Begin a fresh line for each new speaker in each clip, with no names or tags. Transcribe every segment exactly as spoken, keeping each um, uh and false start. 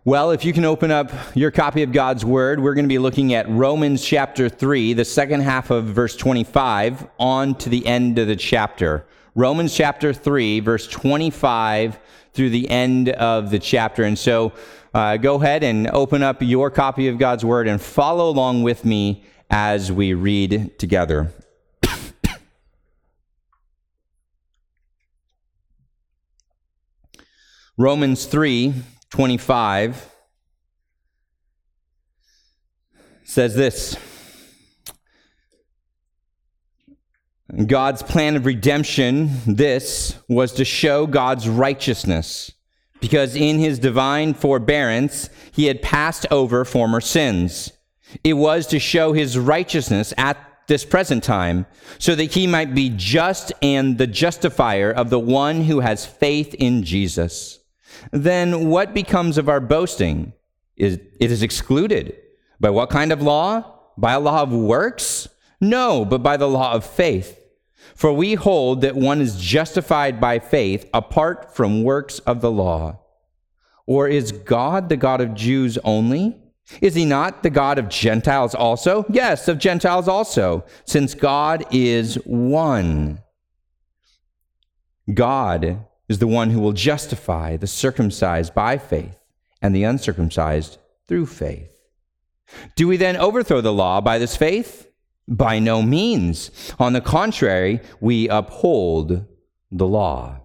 Well, if you can open up your copy of God's Word, we're going to be looking at Romans chapter three, the second half of verse twenty-five, on to the end of the chapter. Romans chapter three, verse twenty-five through the end of the chapter. And so uh, go ahead and open up your copy of God's Word and follow along with me as we read together. Romans three twenty-five says this: God's plan of redemption, this, was to show God's righteousness, because in his divine forbearance he had passed over former sins. It was to show his righteousness at this present time, so that he might be just and the justifier of the one who has faith in Jesus. Then what becomes of our boasting? Is it is excluded. By what kind of law? By a law of works? No, but by the law of faith. For we hold that one is justified by faith apart from works of the law. Or is God the God of Jews only? Is he not the God of Gentiles also? Yes, of Gentiles also, since God is one. God is the one who will justify the circumcised by faith and the uncircumcised through faith. Do we then overthrow the law by this faith? By no means. On the contrary, we uphold the law.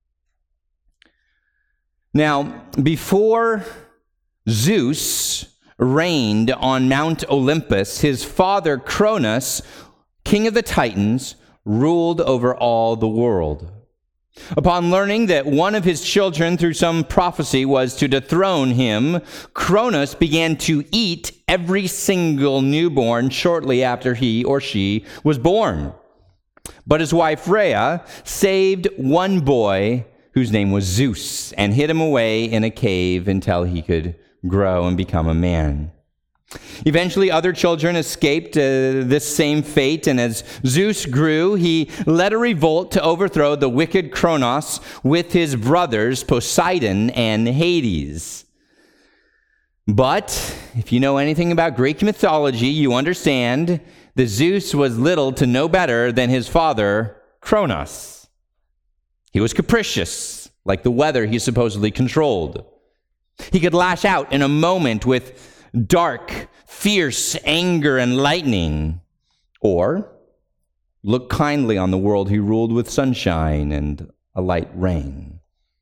Now, before Zeus reigned on Mount Olympus, his father Cronus, king of the Titans, ruled over all the world. Upon learning that one of his children through some prophecy was to dethrone him, Cronus began to eat every single newborn shortly after he or she was born. But his wife Rhea saved one boy whose name was Zeus and hid him away in a cave until he could grow and become a man. Eventually, other children escaped uh, this same fate, and as Zeus grew, he led a revolt to overthrow the wicked Cronos with his brothers Poseidon and Hades. But if you know anything about Greek mythology, you understand that Zeus was little to no better than his father Cronos. He was capricious, like the weather he supposedly controlled. He could lash out in a moment with dark, fierce anger and lightning, or look kindly on the world he ruled with sunshine and a light rain.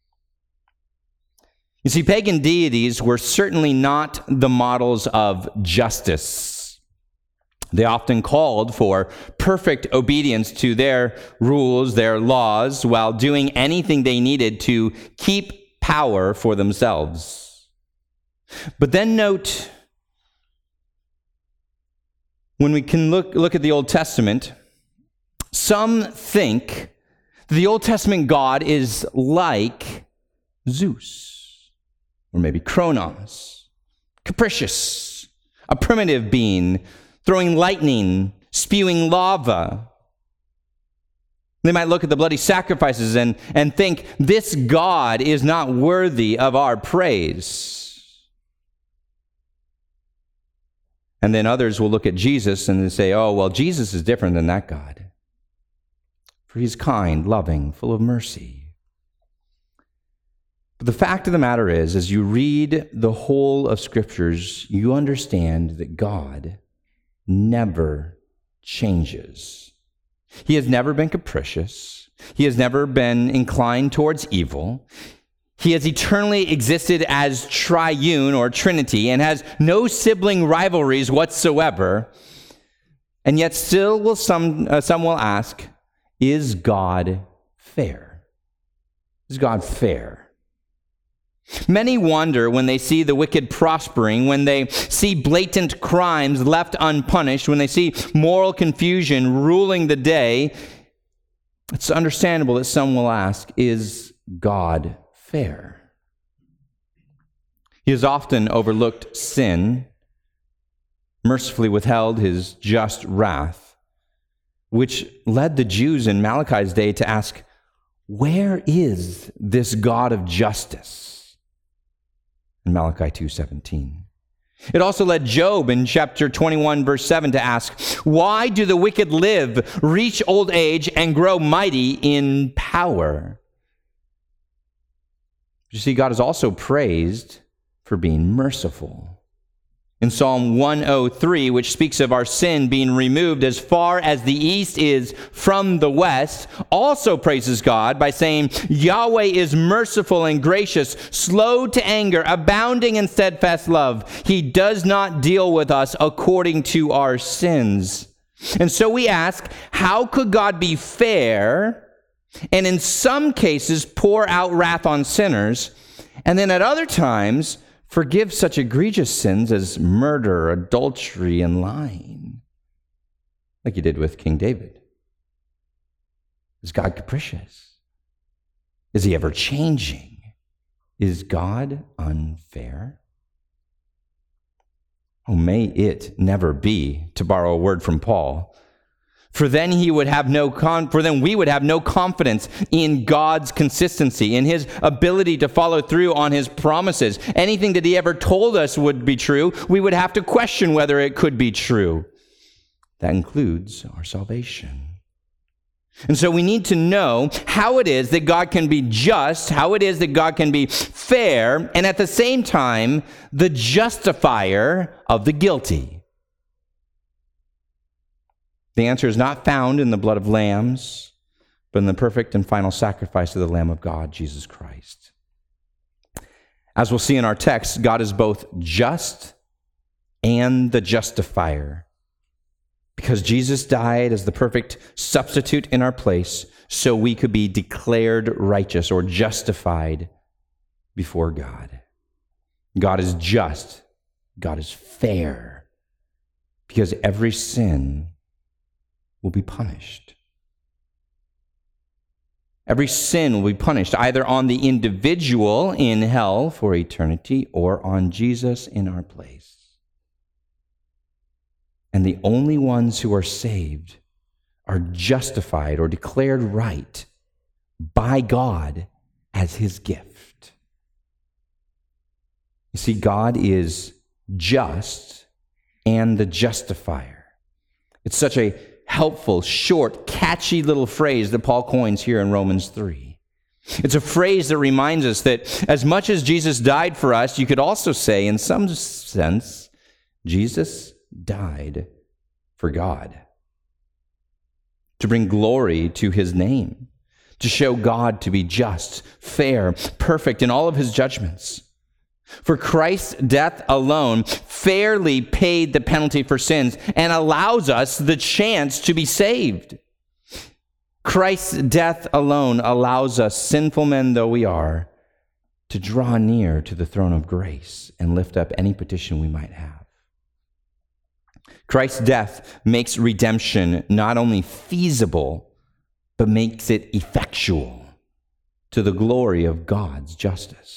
You see, pagan deities were certainly not the models of justice. They often called for perfect obedience to their rules, their laws, while doing anything they needed to keep power for themselves. But then note, when we can look, look at the Old Testament, some think the Old Testament God is like Zeus, or maybe Cronos, capricious, a primitive being, throwing lightning, spewing lava. They might look at the bloody sacrifices and, and think this God is not worthy of our praise. And then others will look at Jesus and say, oh, well, Jesus is different than that God. For he's kind, loving, full of mercy. But the fact of the matter is, as you read the whole of Scriptures, you understand that God never changes. He has never been capricious. He has never been inclined towards evil. He has eternally existed as triune or Trinity and has no sibling rivalries whatsoever. And yet still will some, uh, some will ask, is God fair? Is God fair? Many wonder when they see the wicked prospering, when they see blatant crimes left unpunished, when they see moral confusion ruling the day. It's understandable that some will ask, is God fair? He has often overlooked sin, mercifully withheld his just wrath, which led the Jews in Malachi's day to ask, where is this God of justice? in Malachi two seventeen. It also led Job in chapter twenty-one, verse seven to ask, why do the wicked live, reach old age, and grow mighty in power? You see, God is also praised for being merciful. In Psalm one oh three, which speaks of our sin being removed as far as the east is from the west, also praises God by saying, Yahweh is merciful and gracious, slow to anger, abounding in steadfast love. He does not deal with us according to our sins. And so we ask, how could God be fair and in some cases pour out wrath on sinners, and then at other times forgive such egregious sins as murder, adultery, and lying, like you did with King David? Is God capricious? Is he ever changing? Is God unfair? Oh, may it never be, to borrow a word from Paul. For then he would have no con- for then we would have no confidence in God's consistency, in his ability to follow through on his promises. Anything that he ever told us would be true, we would have to question whether it could be true. That includes our salvation. And so we need to know how it is that God can be just, how it is that God can be fair, and at the same time, the justifier of the guilty. The answer is not found in the blood of lambs, but in the perfect and final sacrifice of the Lamb of God, Jesus Christ. As we'll see in our text, God is both just and the justifier. Because Jesus died as the perfect substitute in our place, so we could be declared righteous or justified before God. God is just. God is fair. Because every sin will be punished. Every sin will be punished either on the individual in hell for eternity or on Jesus in our place. And the only ones who are saved are justified or declared right by God as his gift. You see, God is just and the justifier. It's such a helpful, short, catchy little phrase that Paul coins here in Romans three. It's a phrase that reminds us that as much as Jesus died for us, you could also say, in some sense, Jesus died for God. To bring glory to his name. To show God to be just, fair, perfect in all of his judgments. For Christ's death alone fairly paid the penalty for sins and allows us the chance to be saved. Christ's death alone allows us, sinful men though we are, to draw near to the throne of grace and lift up any petition we might have. Christ's death makes redemption not only feasible, but makes it effectual to the glory of God's justice.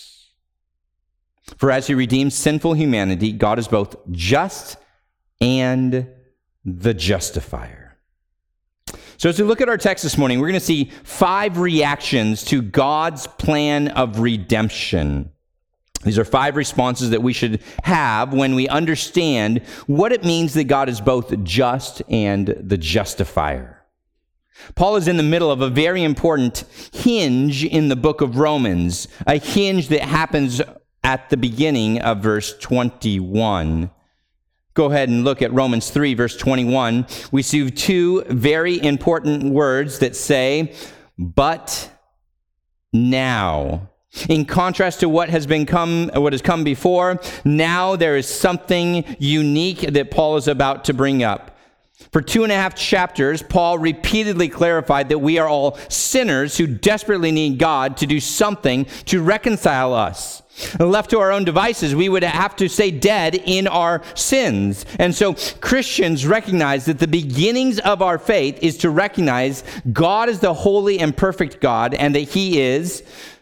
For as he redeems sinful humanity, God is both just and the justifier. So as we look at our text this morning, we're going to see five reactions to God's plan of redemption. These are five responses that we should have when we understand what it means that God is both just and the justifier. Paul is in the middle of a very important hinge in the book of Romans, a hinge that happens at the beginning of verse twenty-one. Go ahead and look at Romans three, verse twenty-one. We see two very important words that say, but now. In contrast to what has been come, what has come before, now there is something unique that Paul is about to bring up. For two and a half chapters, Paul repeatedly clarified that we are all sinners who desperately need God to do something to reconcile us. Left to our own devices, we would have to stay dead in our sins. And so Christians recognize that the beginnings of our faith is to recognize God is the holy and perfect God, and that he is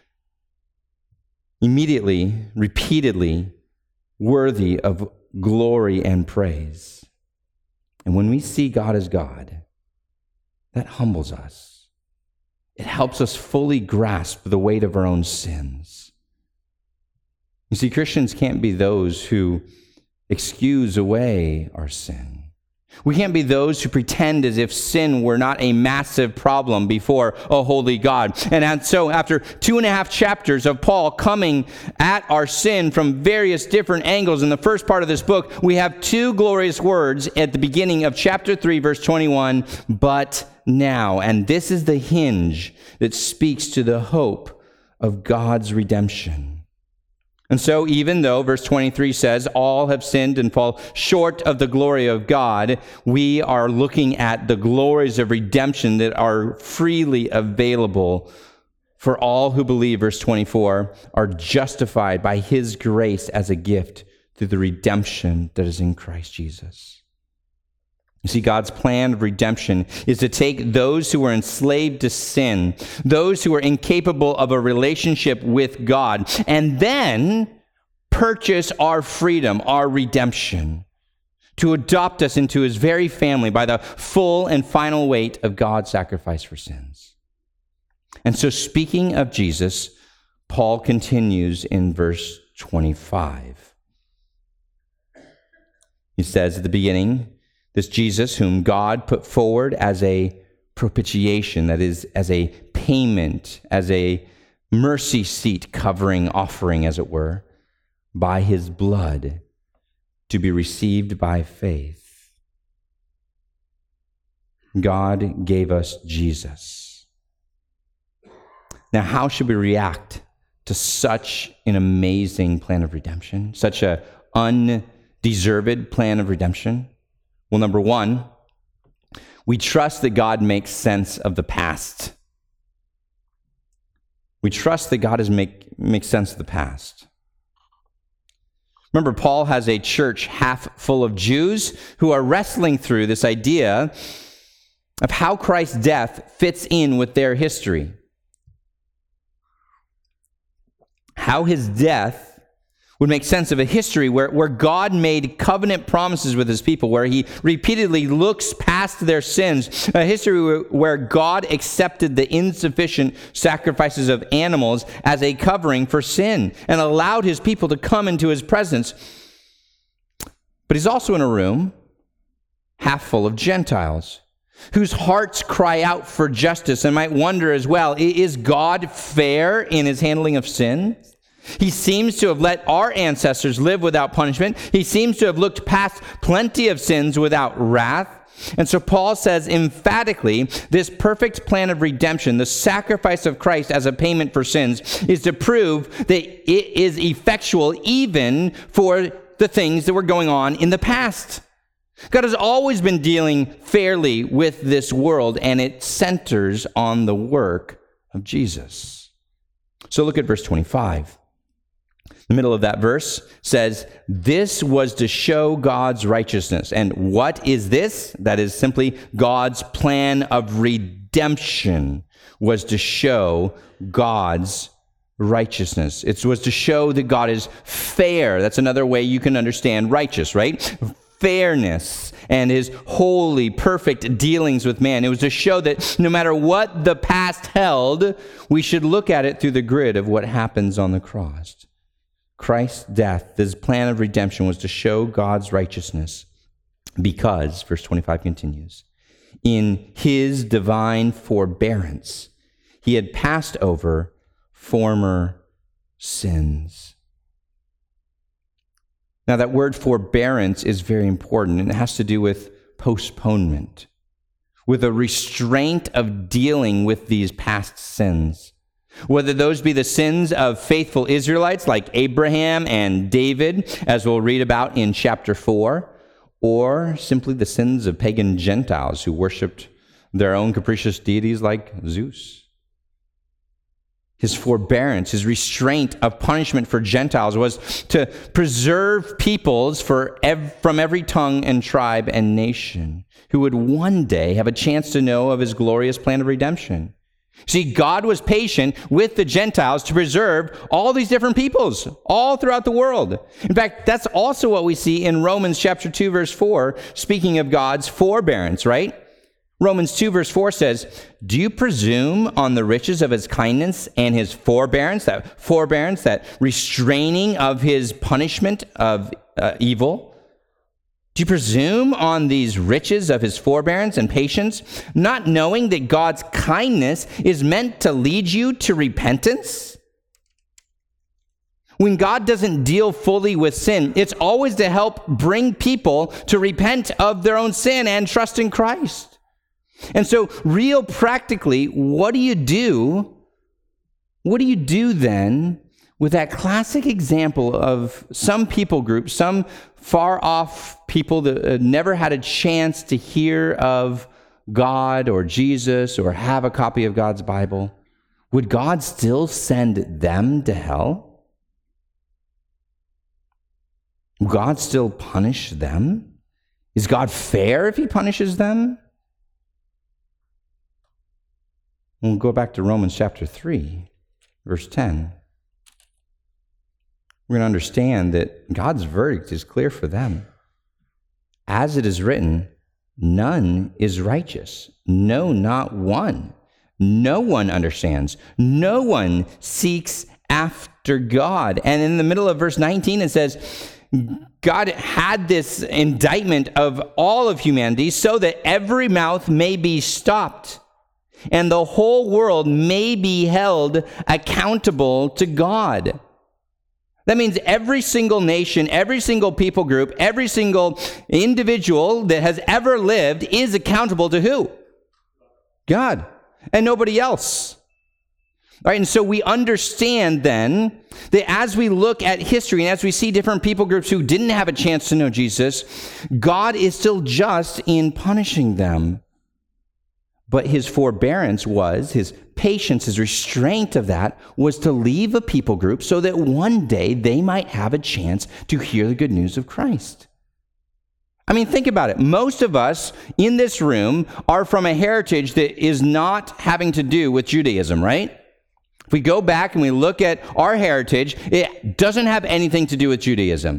immediately, repeatedly worthy of glory and praise. And when we see God as God, that humbles us. It helps us fully grasp the weight of our own sins. You see, Christians can't be those who excuse away our sin. We can't be those who pretend as if sin were not a massive problem before a holy God. And so after two and a half chapters of Paul coming at our sin from various different angles in the first part of this book, we have two glorious words at the beginning of chapter three, verse twenty-one, but now. And this is the hinge that speaks to the hope of God's redemption. And so even though, verse twenty-three says, all have sinned and fall short of the glory of God, we are looking at the glories of redemption that are freely available for all who believe, verse twenty-four, are justified by his grace as a gift through the redemption that is in Christ Jesus. You see, God's plan of redemption is to take those who are enslaved to sin, those who are incapable of a relationship with God, and then purchase our freedom, our redemption, to adopt us into his very family by the full and final weight of God's sacrifice for sins. And so, speaking of Jesus, Paul continues in verse twenty-five. He says at the beginning, this Jesus whom God put forward as a propitiation, that is, as a payment, as a mercy seat covering offering, as it were, by his blood to be received by faith. God gave us Jesus. Now, how should we react to such an amazing plan of redemption, such an undeserved plan of redemption? Well, number one, we trust that God makes sense of the past. We trust that God has make, makes sense of the past. Remember, Paul has a church half full of Jews who are wrestling through this idea of how Christ's death fits in with their history. How his death would make sense of a history where, where God made covenant promises with his people, where he repeatedly looks past their sins, a history where, where God accepted the insufficient sacrifices of animals as a covering for sin and allowed his people to come into his presence. But he's also in a room half full of Gentiles whose hearts cry out for justice and might wonder as well, is God fair in his handling of sin? He seems to have let our ancestors live without punishment. He seems to have looked past plenty of sins without wrath. And so Paul says emphatically, this perfect plan of redemption, the sacrifice of Christ as a payment for sins, is to prove that it is effectual even for the things that were going on in the past. God has always been dealing fairly with this world, and it centers on the work of Jesus. So look at verse twenty-five. The middle of that verse says, this was to show God's righteousness. And what is this? That is simply God's plan of redemption was to show God's righteousness. It was to show that God is fair. That's another way you can understand righteous, right? Fairness and his holy, perfect dealings with man. It was to show that no matter what the past held, we should look at it through the grid of what happens on the cross. Christ's death, this plan of redemption, was to show God's righteousness because, verse twenty-five continues, in his divine forbearance, he had passed over former sins. Now, that word forbearance is very important, and it has to do with postponement, with a restraint of dealing with these past sins. Whether those be the sins of faithful Israelites like Abraham and David, as we'll read about in chapter four, or simply the sins of pagan Gentiles who worshiped their own capricious deities like Zeus. His forbearance, his restraint of punishment for Gentiles was to preserve peoples for ev- from every tongue and tribe and nation who would one day have a chance to know of his glorious plan of redemption. See, God was patient with the Gentiles to preserve all these different peoples all throughout the world. In fact, that's also what we see in Romans chapter two, verse four, speaking of God's forbearance, right? Romans two verse four says, do you presume on the riches of his kindness and his forbearance, that forbearance, that restraining of his punishment of uh, evil? Do you presume on these riches of his forbearance and patience, not knowing that God's kindness is meant to lead you to repentance? When God doesn't deal fully with sin, it's always to help bring people to repent of their own sin and trust in Christ. And so, real practically, what do you do? What do you do then with that classic example of some people group, some far off people that never had a chance to hear of God or Jesus or have a copy of God's Bible? Would God still send them to hell? Will God still punish them? Is God fair if he punishes them? We'll go back to Romans chapter three, verse ten. We're going to understand that God's verdict is clear for them. As it is written, none is righteous. No, not one. No one understands. No one seeks after God. And in the middle of verse nineteen, it says, God had this indictment of all of humanity so that every mouth may be stopped and the whole world may be held accountable to God. That means every single nation, every single people group, every single individual that has ever lived is accountable to who? God, and nobody else. All right, and so we understand then that as we look at history and as we see different people groups who didn't have a chance to know Jesus, God is still just in punishing them. But his forbearance was, his patience, his restraint of that was to leave a people group so that one day they might have a chance to hear the good news of Christ. I mean, think about it. Most of us in this room are from a heritage that is not having to do with Judaism, right? If we go back and we look at our heritage, it doesn't have anything to do with Judaism.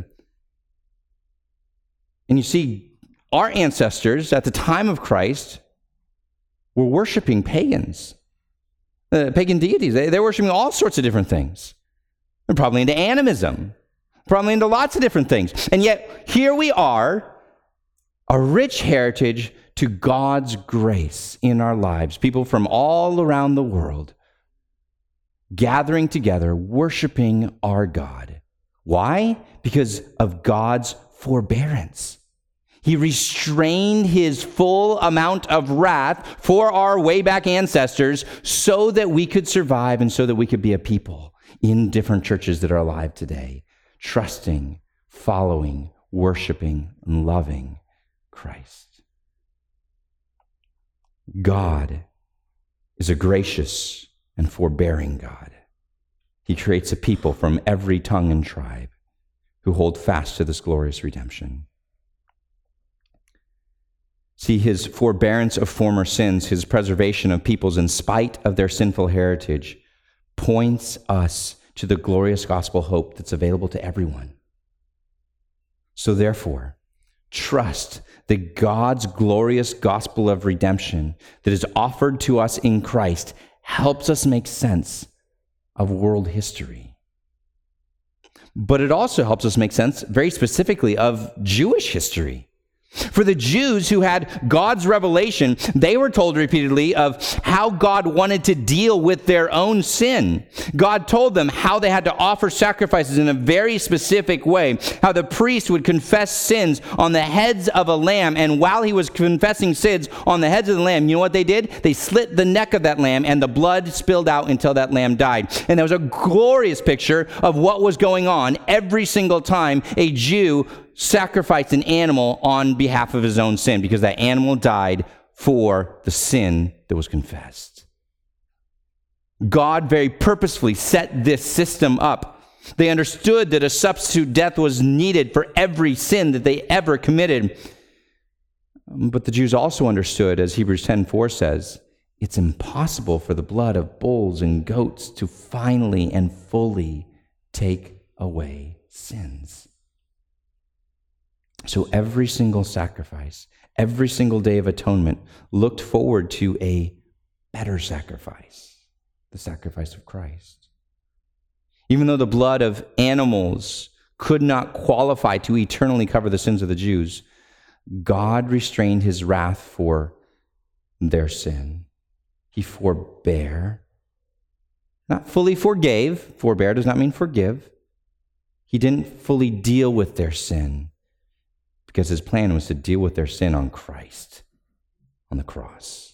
And you see, our ancestors at the time of Christ were worshiping pagans, uh, pagan deities. They, they're worshiping all sorts of different things. They're probably into animism, probably into lots of different things. And yet, here we are, a rich heritage to God's grace in our lives. People from all around the world gathering together, worshiping our God. Why? Because of God's forbearance. He restrained his full amount of wrath for our way back ancestors so that we could survive and so that we could be a people in different churches that are alive today, trusting, following, worshiping, and loving Christ. God is a gracious and forbearing God. He creates a people from every tongue and tribe who hold fast to this glorious redemption. See, his forbearance of former sins, his preservation of peoples in spite of their sinful heritage, points us to the glorious gospel hope that's available to everyone. So therefore, trust that God's glorious gospel of redemption that is offered to us in Christ helps us make sense of world history. But it also helps us make sense, very specifically, of Jewish history. For the Jews who had God's revelation, they were told repeatedly of how God wanted to deal with their own sin. God told them how they had to offer sacrifices in a very specific way, how the priest would confess sins on the heads of a lamb, and while he was confessing sins on the heads of the lamb, you know what they did? They slit the neck of that lamb, and the blood spilled out until that lamb died. And there was a glorious picture of what was going on every single time a Jew sacrificed an animal on behalf of his own sin, because that animal died for the sin that was confessed. God very purposefully set this system up. They understood that a substitute death was needed for every sin that they ever committed. But the Jews also understood, as Hebrews ten four says, it's impossible for the blood of bulls and goats to finally and fully take away sins. So every single sacrifice, every single day of atonement looked forward to a better sacrifice, the sacrifice of Christ. Even though the blood of animals could not qualify to eternally cover the sins of the Jews, God restrained his wrath for their sin. He forbare, not fully forgave. Forbear does not mean forgive. He didn't fully deal with their sin because his plan was to deal with their sin on Christ, on the cross.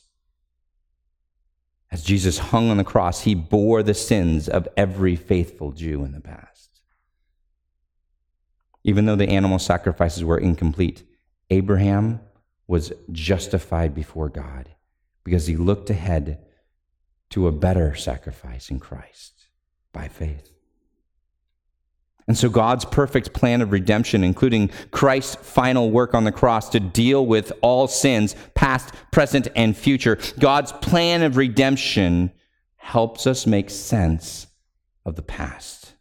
As Jesus hung on the cross, he bore the sins of every faithful Jew in the past. Even though the animal sacrifices were incomplete, Abraham was justified before God because he looked ahead to a better sacrifice in Christ by faith. And so God's perfect plan of redemption, including Christ's final work on the cross to deal with all sins, past, present, and future, God's plan of redemption helps us make sense of the past.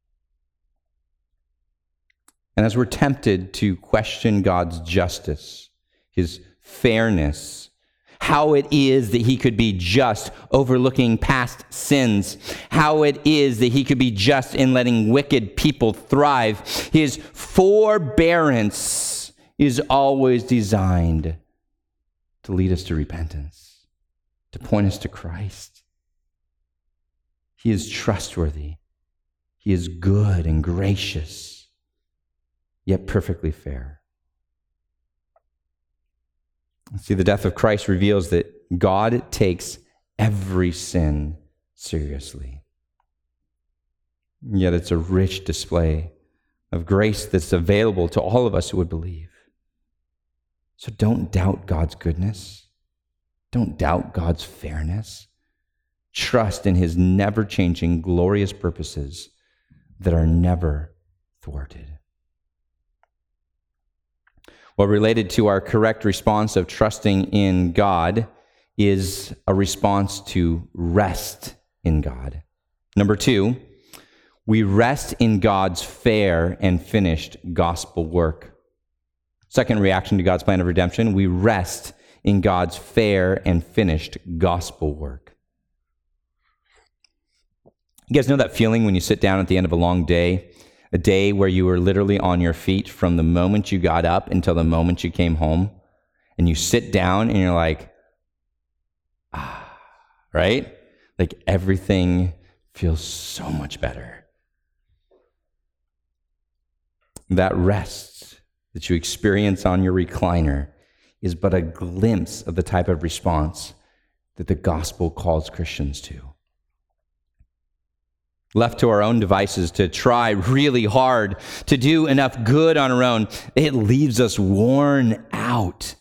And as we're tempted to question God's justice, his fairness, how it is that he could be just overlooking past sins, how it is that he could be just in letting wicked people thrive, his forbearance is always designed to lead us to repentance, to point us to Christ. He is trustworthy. He is good and gracious, yet perfectly fair. See, the death of Christ reveals that God takes every sin seriously. Yet it's a rich display of grace that's available to all of us who would believe. So don't doubt God's goodness. Don't doubt God's fairness. Trust in his never-changing, glorious purposes that are never thwarted. Well, related to our correct response of trusting in God is a response to rest in God. Number two, we rest in God's fair and finished gospel work. Second reaction to God's plan of redemption, we rest in God's fair and finished gospel work. You guys know that feeling when you sit down at the end of a long day? A day where you were literally on your feet from the moment you got up until the moment you came home. And you sit down and you're like, ah, right? Like everything feels so much better. That rest that you experience on your recliner is but a glimpse of the type of response that the gospel calls Christians to. Left to our own devices to try really hard to do enough good on our own, it leaves us worn out,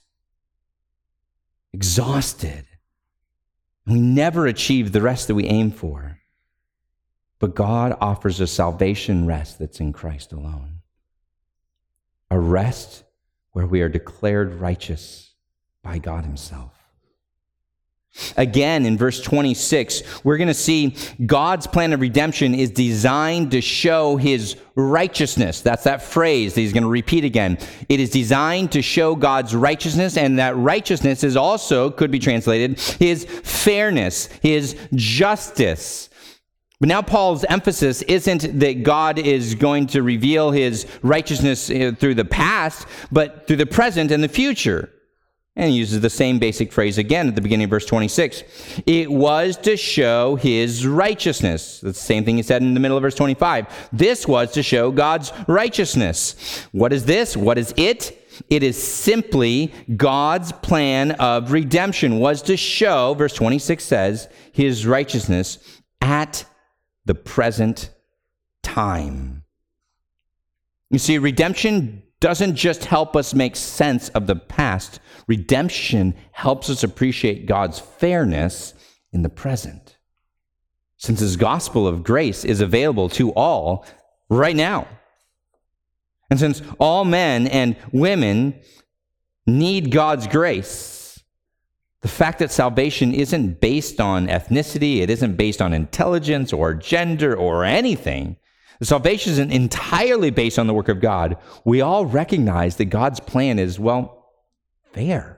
exhausted. We never achieve the rest that we aim for. But God offers a salvation rest that's in Christ alone. A rest where we are declared righteous by God himself. Again, in verse twenty-six, we're going to see God's plan of redemption is designed to show his righteousness. That's that phrase that he's going to repeat again. It is designed to show God's righteousness, and that righteousness is also, could be translated, his fairness, his justice. But now Paul's emphasis isn't that God is going to reveal his righteousness through the past, but through the present and the future. And he uses the same basic phrase again at the beginning of verse twenty-six. It was to show his righteousness. That's the same thing he said in the middle of verse twenty-five. This was to show God's righteousness. What is this? What is it? It is simply God's plan of redemption was to show, verse twenty-six says, his righteousness at the present time. You see, redemption doesn't just help us make sense of the past. Redemption helps us appreciate God's fairness in the present, since his gospel of grace is available to all right now. And since all men and women need God's grace, the fact that salvation isn't based on ethnicity, it isn't based on intelligence or gender or anything, Salvation isn't entirely based on the work of God. We all recognize that God's plan is, well, fair.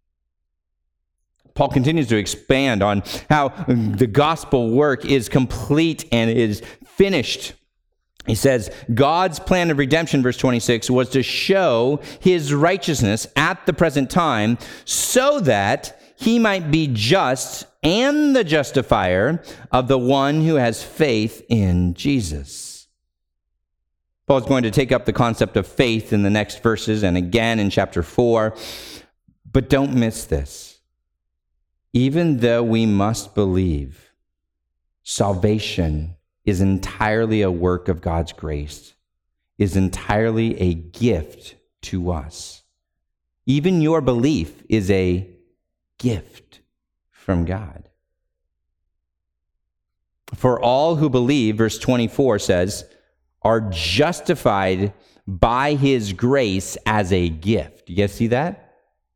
Paul continues to expand on how the gospel work is complete and is finished. He says, God's plan of redemption, verse twenty-six, was to show his righteousness at the present time so that he might be just and the justifier of the one who has faith in Jesus. Paul is going to take up the concept of faith in the next verses and again in chapter four. But don't miss this. Even though we must believe, salvation is entirely a work of God's grace, is entirely a gift to us. Even your belief is a gift from God. For all who believe, verse twenty-four says, are justified by his grace as a gift. You guys see that?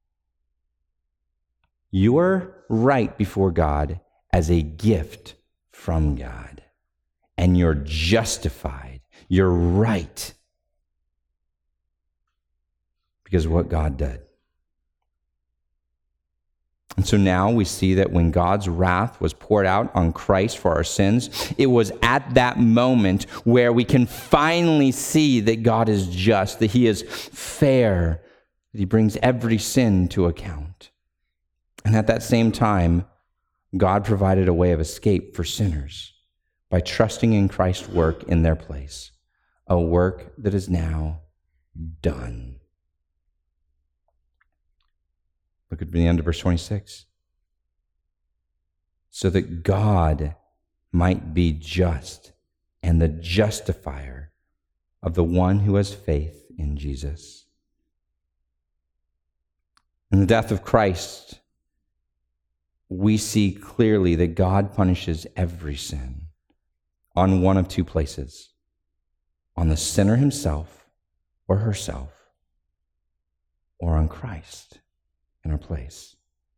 You are right before God as a gift from God. And you're justified. You're right. Because of what God did. And so now we see that when God's wrath was poured out on Christ for our sins, it was at that moment where we can finally see that God is just, that he is fair, that he brings every sin to account. And at that same time, God provided a way of escape for sinners by trusting in Christ's work in their place, a work that is now done. Look at the end of verse twenty-six. So that God might be just and the justifier of the one who has faith in Jesus. In the death of Christ, we see clearly that God punishes every sin on one of two places, on the sinner himself or herself, or on Christ in our place.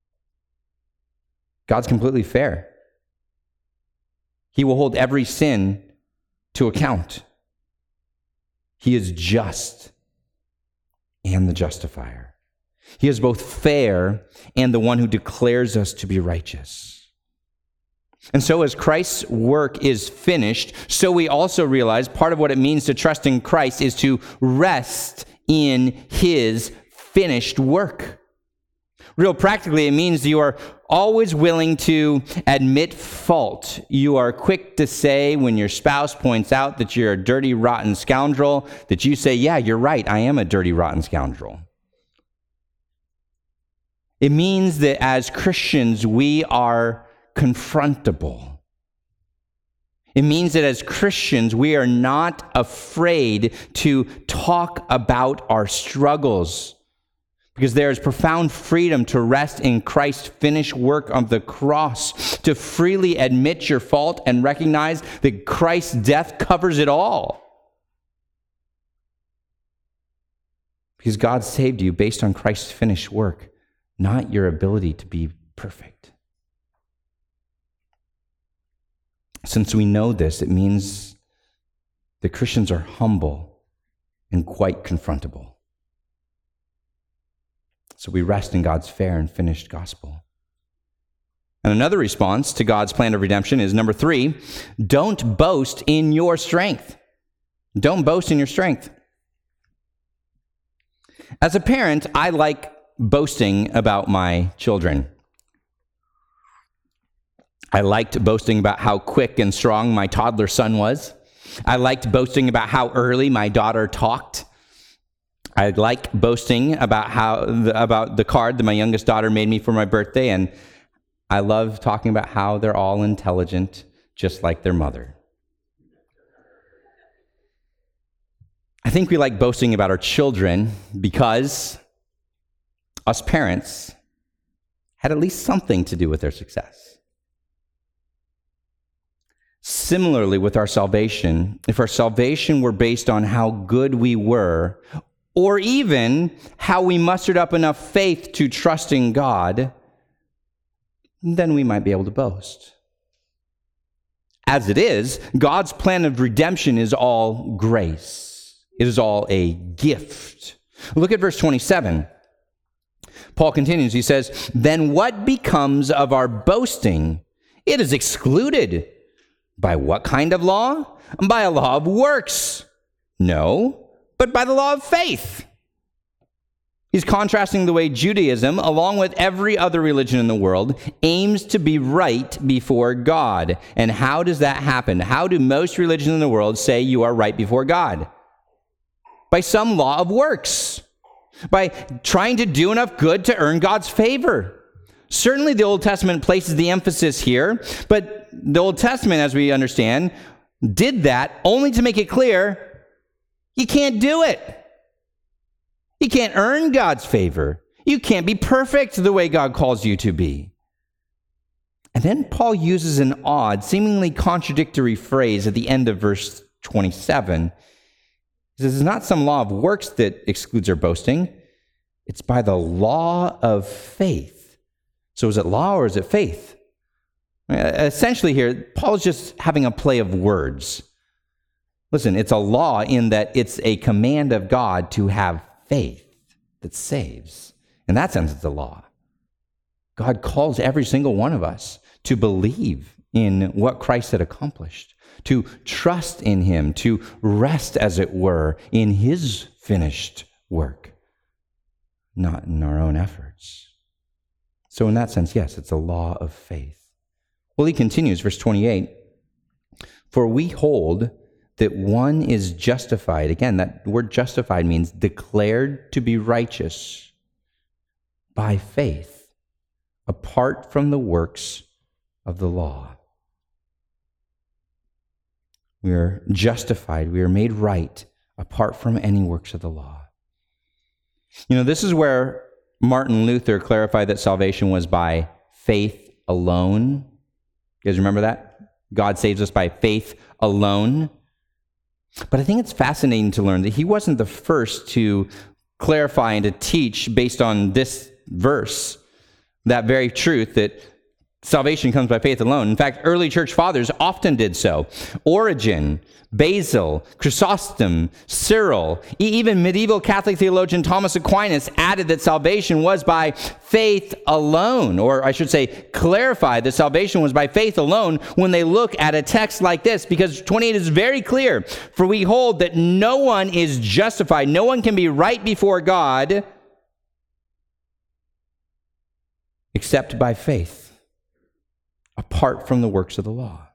God's completely fair. He will hold every sin to account. He is just and the justifier. He is both fair and the one who declares us to be righteous. And so as Christ's work is finished, so we also realize part of what it means to trust in Christ is to rest in his finished work. Real practically, it means you are always willing to admit fault. You are quick to say when your spouse points out that you're a dirty, rotten scoundrel, that you say, yeah, you're right, I am a dirty, rotten scoundrel. It means that as Christians, we are confrontable. It means that as Christians, we are not afraid to talk about our struggles, because there is profound freedom to rest in Christ's finished work on the cross, to freely admit your fault and recognize that Christ's death covers it all. Because God saved you based on Christ's finished work, not your ability to be perfect. Since we know this, it means that Christians are humble and quite confrontable. So we rest in God's fair and finished gospel. And another response to God's plan of redemption is number three, don't boast in your strength. Don't boast in your strength. As a parent, I like boasting about my children. I liked boasting about how quick and strong my toddler son was. I liked boasting about how early my daughter talked. I like boasting about how about the card that my youngest daughter made me for my birthday, and I love talking about how they're all intelligent, just like their mother. I think we like boasting about our children because us parents had at least something to do with their success. Similarly, with our salvation, if our salvation were based on how good we were, or even how we mustered up enough faith to trust in God, then we might be able to boast. As it is, God's plan of redemption is all grace. It is all a gift. Look at verse twenty-seven. Paul continues. He says, "Then what becomes of our boasting? It is excluded. By what kind of law? By a law of works? No, but by the law of faith." He's contrasting the way Judaism, along with every other religion in the world, aims to be right before God. And how does that happen? How do most religions in the world say you are right before God? By some law of works. By trying to do enough good to earn God's favor. Certainly the Old Testament places the emphasis here, but the Old Testament, as we understand, did that only to make it clear you can't do it. You can't earn God's favor. You can't be perfect the way God calls you to be. And then Paul uses an odd, seemingly contradictory phrase at the end of verse twenty-seven. He says, it's not some law of works that excludes our boasting. It's by the law of faith. So is it law or is it faith? Essentially here, Paul is just having a play of words. Listen, it's a law in that it's a command of God to have faith that saves. In that sense, it's a law. God calls every single one of us to believe in what Christ had accomplished, to trust in him, to rest, as it were, in his finished work, not in our own efforts. So in that sense, yes, it's a law of faith. Well, he continues, verse twenty-eight, "For we hold that one is justified." Again, that word justified means declared to be righteous by faith, apart from the works of the law. We are justified, we are made right apart from any works of the law. You know, this is where Martin Luther clarified that salvation was by faith alone. You guys remember that? God saves us by faith alone. But I think it's fascinating to learn that he wasn't the first to clarify and to teach based on this verse, that very truth that salvation comes by faith alone. In fact, early church fathers often did so. Origen, Basil, Chrysostom, Cyril, even medieval Catholic theologian Thomas Aquinas added that salvation was by faith alone, or I should say clarified that salvation was by faith alone when they look at a text like this, because twenty-eight is very clear. "For we hold that no one is justified, no one can be right before God except by faith, apart from the works of the law."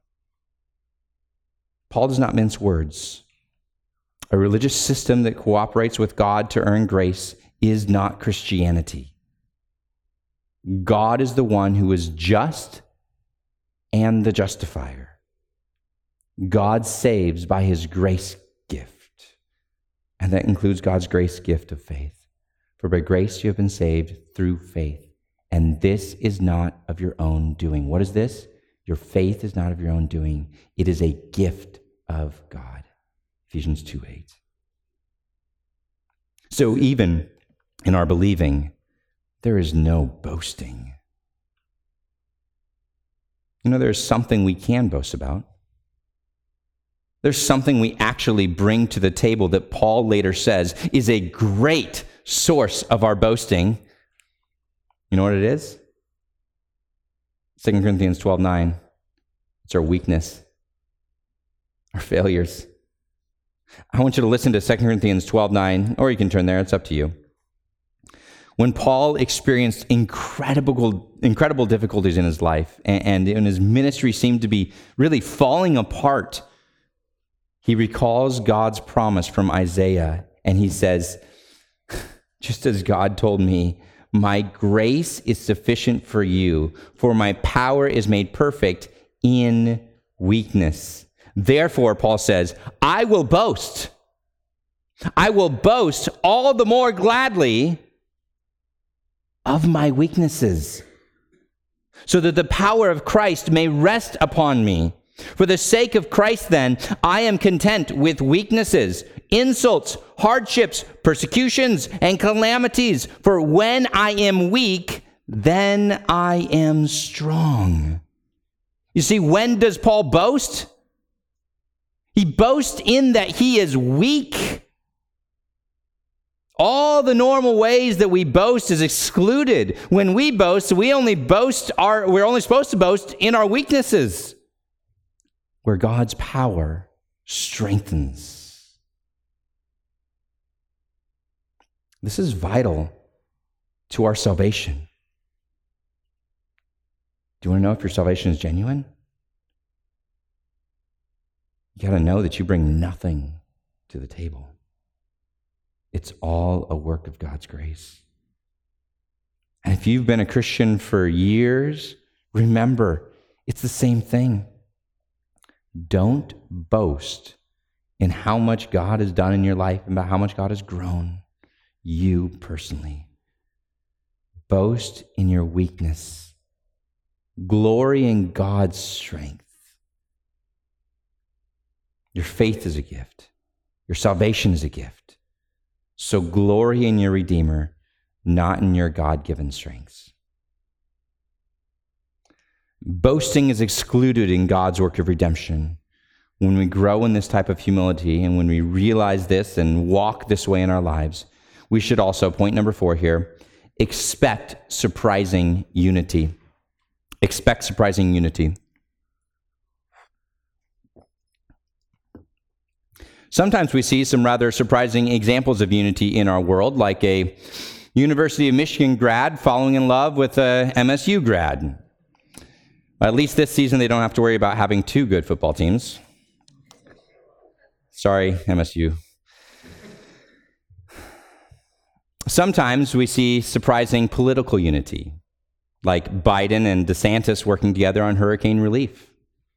Paul does not mince words. A religious system that cooperates with God to earn grace is not Christianity. God is the one who is just and the justifier. God saves by his grace gift, and that includes God's grace gift of faith. "For by grace you have been saved through faith, and this is not of your own doing." What is this? Your faith is not of your own doing. It is a gift of God. Ephesians two eight. So even in our believing, there is no boasting. You know, there's something we can boast about. There's something we actually bring to the table that Paul later says is a great source of our boasting. You know what it is? Second Corinthians twelve nine. It's our weakness, our failures. I want you to listen to Second Corinthians twelve nine, or you can turn there, it's up to you. When Paul experienced incredible, incredible difficulties in his life, and, and his ministry seemed to be really falling apart, he recalls God's promise from Isaiah, and he says, "Just as God told me, my grace is sufficient for you, for my power is made perfect in weakness. Therefore," Paul says, "I will boast. I will boast all the more gladly of my weaknesses, so that the power of Christ may rest upon me. For the sake of Christ, then, I am content with weaknesses, insults, hardships, persecutions, and calamities. For when I am weak, then I am strong." You see, when does Paul boast? He boasts in that he is weak. All the normal ways that we boast is excluded. When we boast, we only boast our, we're only supposed to boast in our weaknesses, where God's power strengthens. This is vital to our salvation. Do you want to know if your salvation is genuine? You got to know that you bring nothing to the table. It's all a work of God's grace. And if you've been a Christian for years, remember, it's the same thing. Don't boast in how much God has done in your life and about how much God has grown you personally. Boast in your weakness. Glory in God's strength. Your faith is a gift. Your salvation is a gift. So glory in your Redeemer, not in your God-given strengths. Boasting is excluded in God's work of redemption. When we grow in this type of humility and when we realize this and walk this way in our lives, we should also, point number four here, expect surprising unity. Expect surprising unity. Sometimes we see some rather surprising examples of unity in our world, like a University of Michigan grad falling in love with a M S U grad. At least this season, they don't have to worry about having two good football teams. Sorry, M S U. Sometimes we see surprising political unity, like Biden and DeSantis working together on hurricane relief.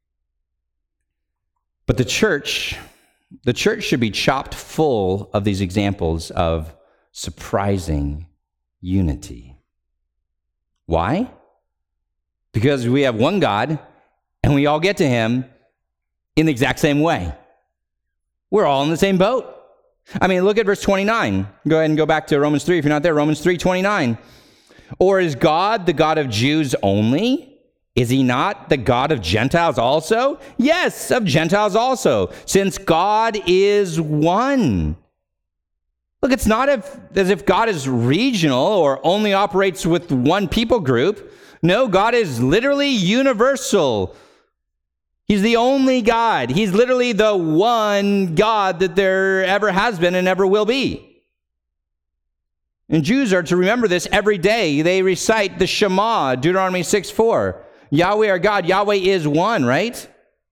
But the church, the church should be chopped full of these examples of surprising unity. Why? Because we have one God, and we all get to him in the exact same way. We're all in the same boat. I mean, look at verse twenty-nine. Go ahead and go back to Romans three if you're not there. Romans three twenty-nine. Or is God the God of Jews only? Is he not the God of Gentiles also? Yes, of Gentiles also, since God is one. Look, it's not if, as if God is regional or only operates with one people group. No, God is literally universal. He's the only God. He's literally the one God that there ever has been and ever will be. And Jews are to remember this every day. They recite the Shema, Deuteronomy six four. Yahweh our God, Yahweh is one, right?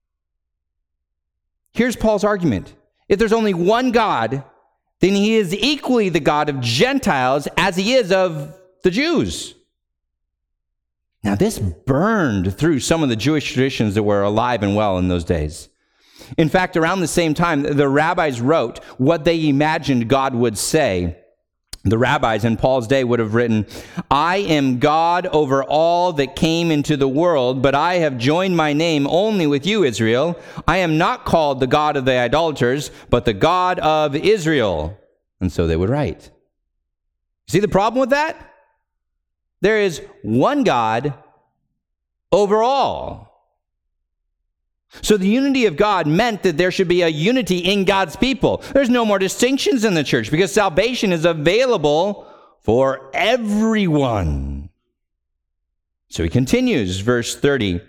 Here's Paul's argument. If there's only one God, then he is equally the God of Gentiles as he is of the Jews. Now, this burned through some of the Jewish traditions that were alive and well in those days. In fact, around the same time, the rabbis wrote what they imagined God would say. The rabbis in Paul's day would have written, I am God over all that came into the world, but I have joined my name only with you, Israel. I am not called the God of the idolaters, but the God of Israel. And so they would write. See the problem with that? There is one God over all. So the unity of God meant that there should be a unity in God's people. There's no more distinctions in the church because salvation is available for everyone. So he continues, verse thirty.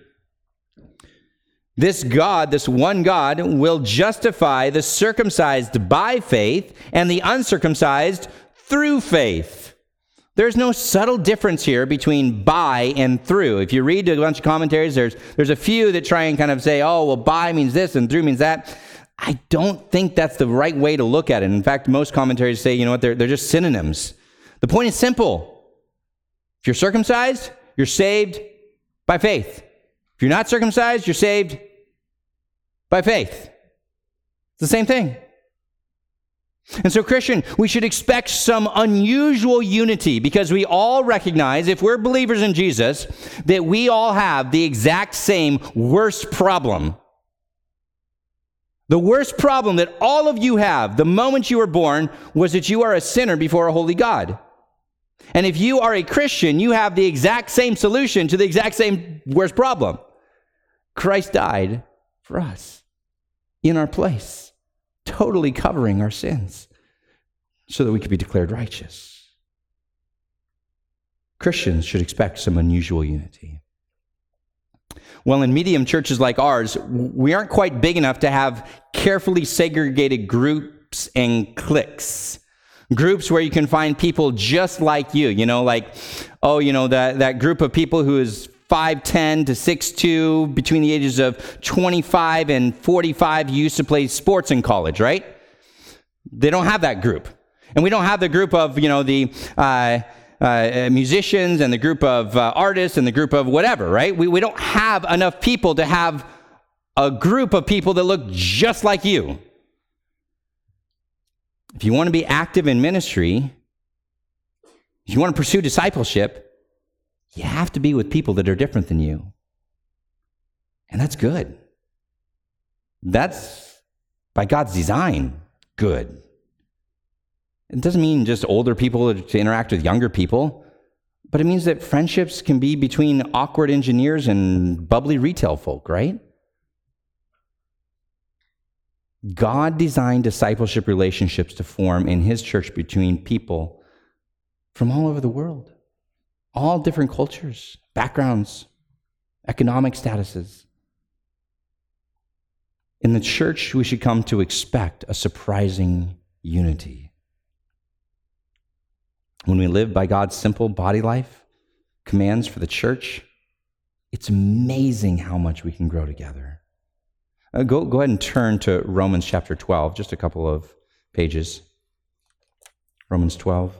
This God, this one God, will justify the circumcised by faith and the uncircumcised through faith. There's no subtle difference here between by and through. If you read a bunch of commentaries, there's there's a few that try and kind of say, oh, well, by means this and through means that. I don't think that's the right way to look at it. In fact, most commentaries say, you know what, they're, they're just synonyms. The point is simple. If you're circumcised, you're saved by faith. If you're not circumcised, you're saved by faith. It's the same thing. And so, Christian, we should expect some unusual unity because we all recognize, if we're believers in Jesus, that we all have the exact same worst problem. The worst problem that all of you have the moment you were born was that you are a sinner before a holy God. And if you are a Christian, you have the exact same solution to the exact same worst problem. Christ died for us in our place, totally covering our sins so that we could be declared righteous. Christians should expect some unusual unity. Well, in medium churches like ours, we aren't quite big enough to have carefully segregated groups and cliques. Groups where you can find people just like you, you know, like, oh, you know, that, that group of people who is five ten to six two, between the ages of twenty-five and forty-five, used to play sports in college, right? They don't have that group. And we don't have the group of, you know, the uh, uh, musicians and the group of uh, artists and the group of whatever, right? We, we don't have enough people to have a group of people that look just like you. If you want to be active in ministry, if you want to pursue discipleship, you have to be with people that are different than you. And that's good. That's, by God's design, good. It doesn't mean just older people to interact with younger people, but it means that friendships can be between awkward engineers and bubbly retail folk, right? God designed discipleship relationships to form in his church between people from all over the world, all different cultures, backgrounds, economic statuses. In the church, we should come to expect a surprising unity. When we live by God's simple body life commands for the church, it's amazing how much we can grow together. Uh, go, go ahead and turn to Romans chapter twelve, just a couple of pages. Romans twelve.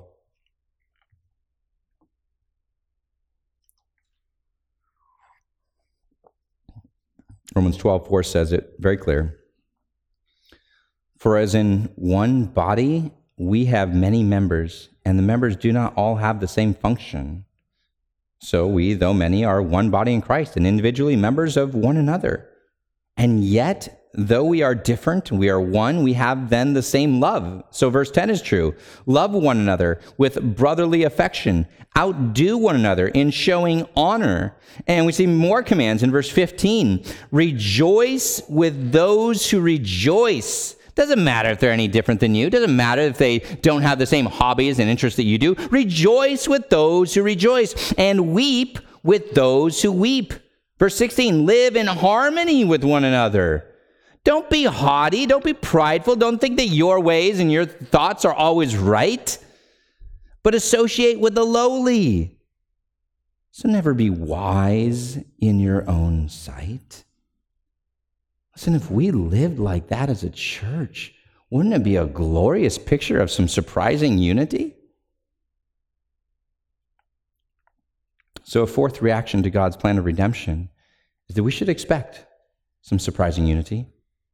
Romans twelve four says it very clear. For as in one body we have many members, and the members do not all have the same function. So we, though many, are one body in Christ, and individually members of one another. And yet, though we are different, we are one, we have then the same love. So verse ten is true. Love one another with brotherly affection. Outdo one another in showing honor. And we see more commands in verse fifteen. Rejoice with those who rejoice. Doesn't matter if they're any different than you. Doesn't matter if they don't have the same hobbies and interests that you do. Rejoice with those who rejoice, and weep with those who weep. Verse sixteen, live in harmony with one another. Don't be haughty. Don't be prideful. Don't think that your ways and your thoughts are always right, but associate with the lowly. So never be wise in your own sight. Listen, if we lived like that as a church, wouldn't it be a glorious picture of some surprising unity? So a fourth reaction to God's plan of redemption is that we should expect some surprising unity.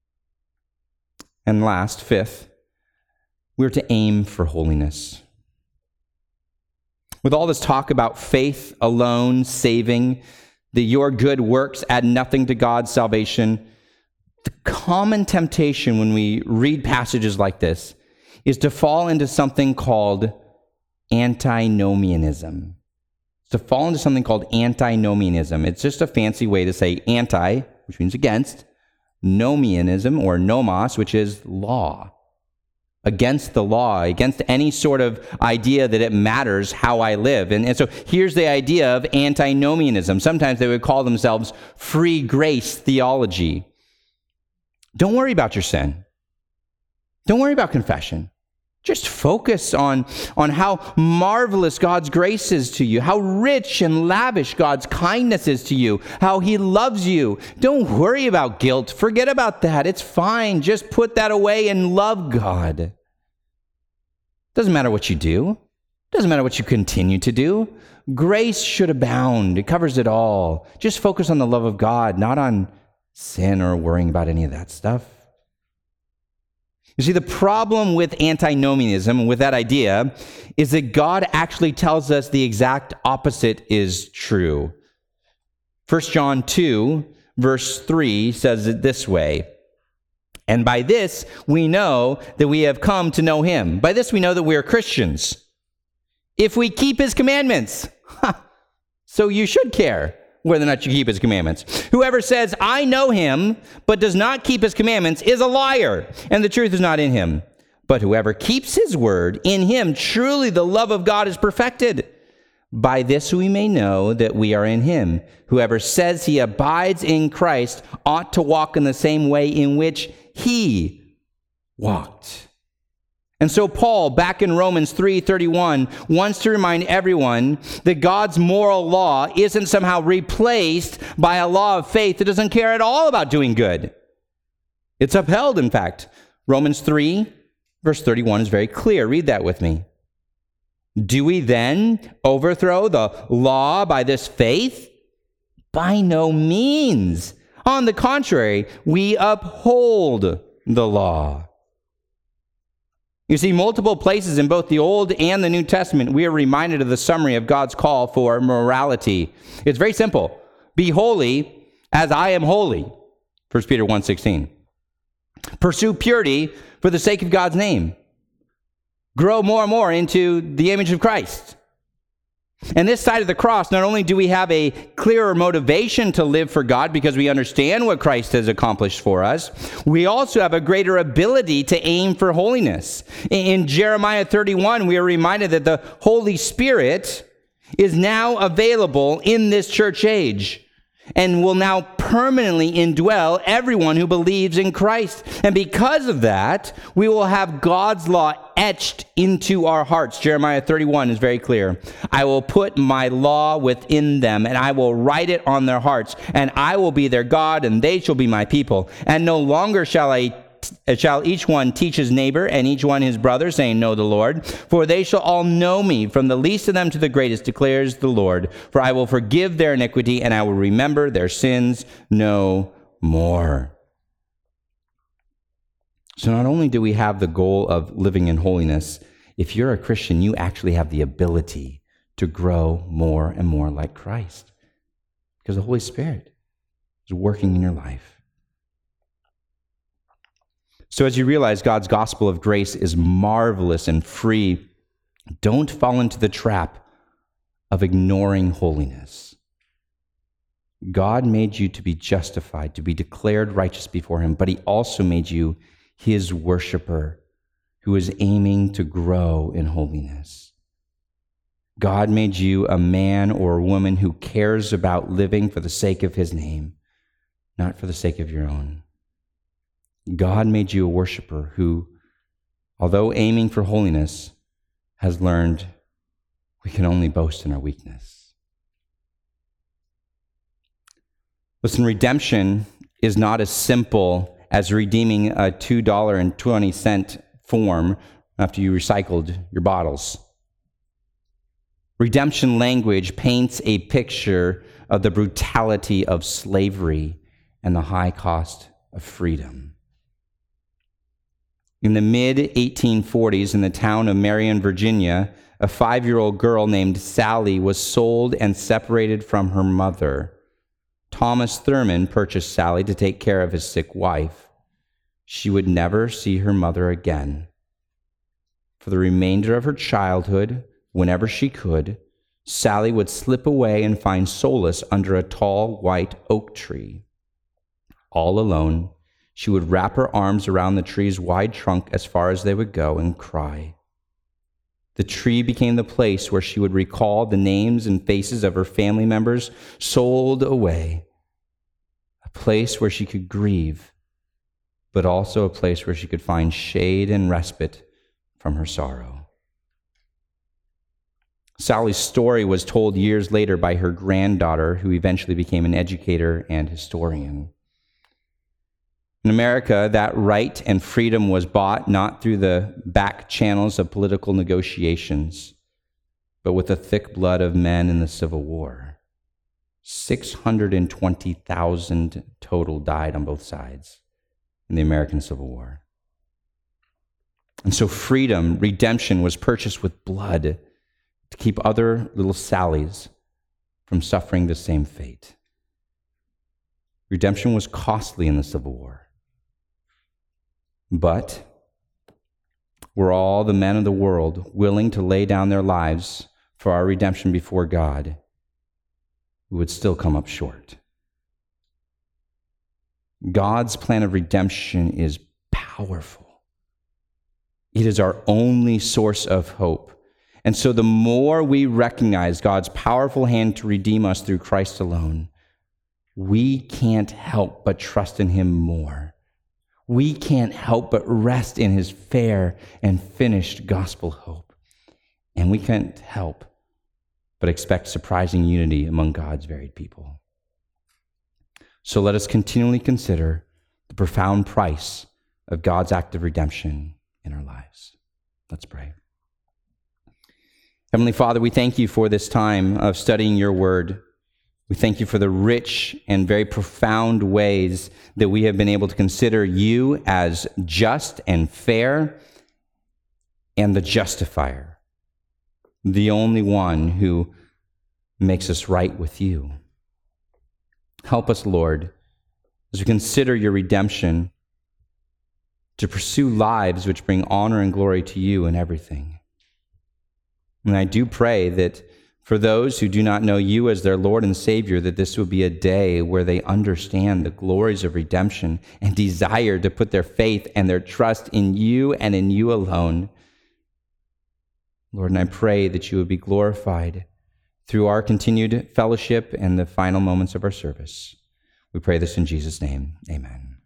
And last, fifth, we're to aim for holiness. With all this talk about faith alone saving, that your good works add nothing to God's salvation, the common temptation when we read passages like this is to fall into something called antinomianism. To fall into something called antinomianism. It's just a fancy way to say anti, which means against, nomianism or nomos, which is law. Against the law, against any sort of idea that it matters how I live. And, and so here's the idea of antinomianism. Sometimes they would call themselves free grace theology. Don't worry about your sin. Don't worry about confession. Just focus on, on how marvelous God's grace is to you, how rich and lavish God's kindness is to you, how he loves you. Don't worry about guilt. Forget about that. It's fine. Just put that away and love God. Doesn't matter what you do. Doesn't matter what you continue to do. Grace should abound. It covers it all. Just focus on the love of God, not on sin or worrying about any of that stuff. You see, the problem with antinomianism, with that idea, is that God actually tells us the exact opposite is true. First John two, verse three says it this way, and by this we know that we have come to know him. By this we know that we are Christians, if we keep his commandments. So you should care whether or not you keep his commandments. Whoever says, I know him, but does not keep his commandments is a liar, and the truth is not in him. But whoever keeps his word, in him truly the love of God is perfected. By this we may know that we are in him. Whoever says he abides in Christ ought to walk in the same way in which he walked. And so Paul, back in Romans three thirty-one, wants to remind everyone that God's moral law isn't somehow replaced by a law of faith that doesn't care at all about doing good. It's upheld, in fact. Romans three, verse thirty-one is very clear. Read that with me. Do we then overthrow the law by this faith? By no means. On the contrary, we uphold the law. You see, multiple places in both the Old and the New Testament, we are reminded of the summary of God's call for morality. It's very simple. Be holy as I am holy. First Peter one sixteen. Pursue purity for the sake of God's name. Grow more and more into the image of Christ. And this side of the cross, not only do we have a clearer motivation to live for God because we understand what Christ has accomplished for us, we also have a greater ability to aim for holiness. In Jeremiah thirty-one, we are reminded that the Holy Spirit is now available in this church age and will now permanently indwell everyone who believes in Christ. And because of that, we will have God's law etched into our hearts. Jeremiah thirty-one is very clear. I will put my law within them, and I will write it on their hearts, and I will be their God, and they shall be my people. And no longer shall I shall each one teach his neighbor and each one his brother, saying, Know the Lord. For they shall all know me, from the least of them to the greatest, declares the Lord. For I will forgive their iniquity, and I will remember their sins no more. So not only do we have the goal of living in holiness, if you're a Christian, you actually have the ability to grow more and more like Christ, because the Holy Spirit is working in your life. So as you realize God's gospel of grace is marvelous and free, don't fall into the trap of ignoring holiness. God made you to be justified, to be declared righteous before him, but he also made you his worshiper who is aiming to grow in holiness. God made you a man or a woman who cares about living for the sake of his name, not for the sake of your own. God made you a worshiper who, although aiming for holiness, has learned we can only boast in our weakness. Listen, redemption is not as simple as redeeming a two dollars and twenty cents form after you recycled your bottles. Redemption language paints a picture of the brutality of slavery and the high cost of freedom. In the mid eighteen forties, in the town of Marion, Virginia, a five-year-old girl named Sally was sold and separated from her mother. Thomas Thurman purchased Sally to take care of his sick wife. She would never see her mother again. For the remainder of her childhood, whenever she could, Sally would slip away and find solace under a tall white oak tree. All alone, she would wrap her arms around the tree's wide trunk as far as they would go and cry. The tree became the place where she would recall the names and faces of her family members sold away, a place where she could grieve, but also a place where she could find shade and respite from her sorrow. Sally's story was told years later by her granddaughter, who eventually became an educator and historian. In America, that right and freedom was bought not through the back channels of political negotiations, but with the thick blood of men in the Civil War. six hundred twenty thousand total died on both sides in the American Civil War. And so freedom, redemption, was purchased with blood to keep other little Sallys from suffering the same fate. Redemption was costly in the Civil War. But were all the men of the world willing to lay down their lives for our redemption before God, we would still come up short. God's plan of redemption is powerful. It is our only source of hope. And so the more we recognize God's powerful hand to redeem us through Christ alone, we can't help but trust in him more. We can't help but rest in his fair and finished gospel hope. And we can't help but expect surprising unity among God's varied people. So let us continually consider the profound price of God's act of redemption in our lives. Let's pray. Heavenly Father, we thank you for this time of studying your word. We thank you for the rich and very profound ways that we have been able to consider you as just and fair and the justifier, the only one who makes us right with you. Help us, Lord, as we consider your redemption, to pursue lives which bring honor and glory to you in everything. And I do pray that for those who do not know you as their Lord and Savior, that this would be a day where they understand the glories of redemption and desire to put their faith and their trust in you and in you alone. Lord, and I pray that you would be glorified through our continued fellowship and the final moments of our service. We pray this in Jesus' name. Amen.